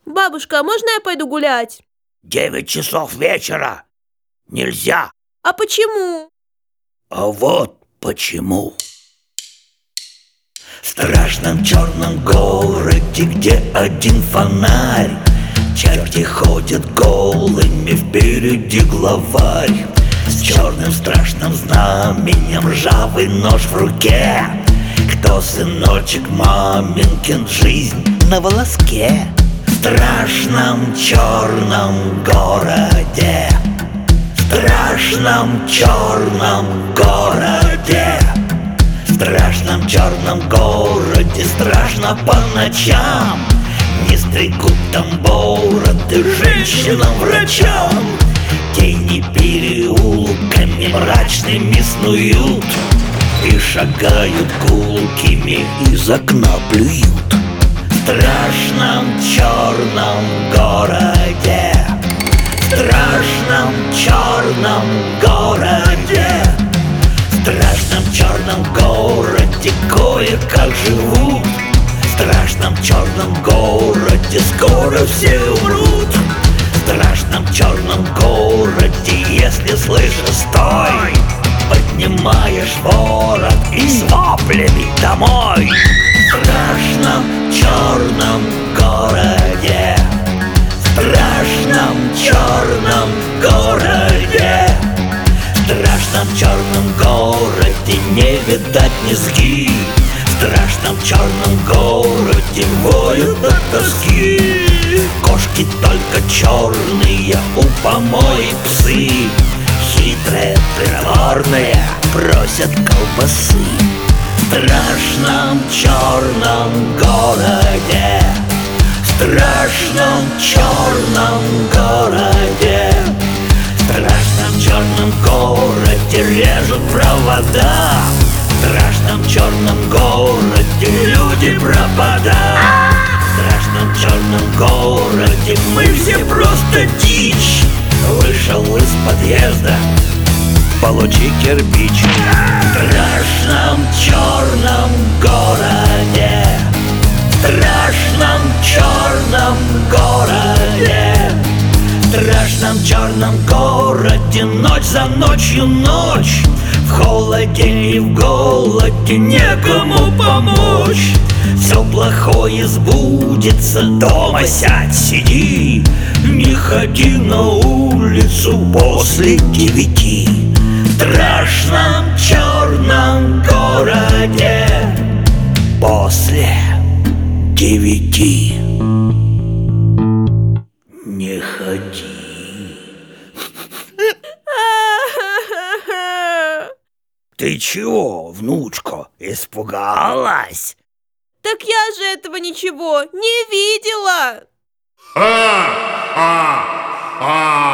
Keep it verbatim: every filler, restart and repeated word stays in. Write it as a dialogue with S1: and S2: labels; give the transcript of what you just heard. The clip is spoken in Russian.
S1: Бабушка, а можно я пойду гулять?
S2: Девять часов вечера. Нельзя.
S1: А почему?
S2: А вот почему. В страшном черном городе, где один фонарь, черти ходят голыми, впереди главарь. С черным страшным знаменем, ржавый нож в руке. Кто сыночек маменькин, жизнь на волоске. В страшном черном городе, в страшном черном городе, в страшном черном городе страшно по ночам. Не стригут там бороды женщинам-врачам. Тени переулками мрачными снуют и шагают гулкими, из окна плюют. В страшном черном городе, в страшном черном городе, в страшном черном городе кое-как живут. В страшном черном городе скоро все умрут. В страшном черном городе, если слышишь «стой», поднимаешь ворот и с воплями домой. В страшном черном городе, в страшном черном городе, в страшном черном городе не видать низги. В страшном черном городе воют от тоски. Кошки только черные, у помоек псы, хитрые, проворные, просят колбасы. В страшном черном городе, в страшном черном городе, в страшном черном городе режут провода. В страшном черном городе люди пропадают. В страшном черном городе мы все просто дичь. Вышел из подъезда, получи кирпич. В страшном черном городе, в страшном черном городе, в страшном черном городе ночь за ночью ночь. В холоде и в голоде некому помочь. Все плохое сбудется, дома сядь, сиди. Не ходи на улицу после девяти. В страшном черном городе после девяти не ходи. Ты чего, внучка, испугалась?
S1: Так я же этого ничего не видела.
S3: Ха-ха-ха!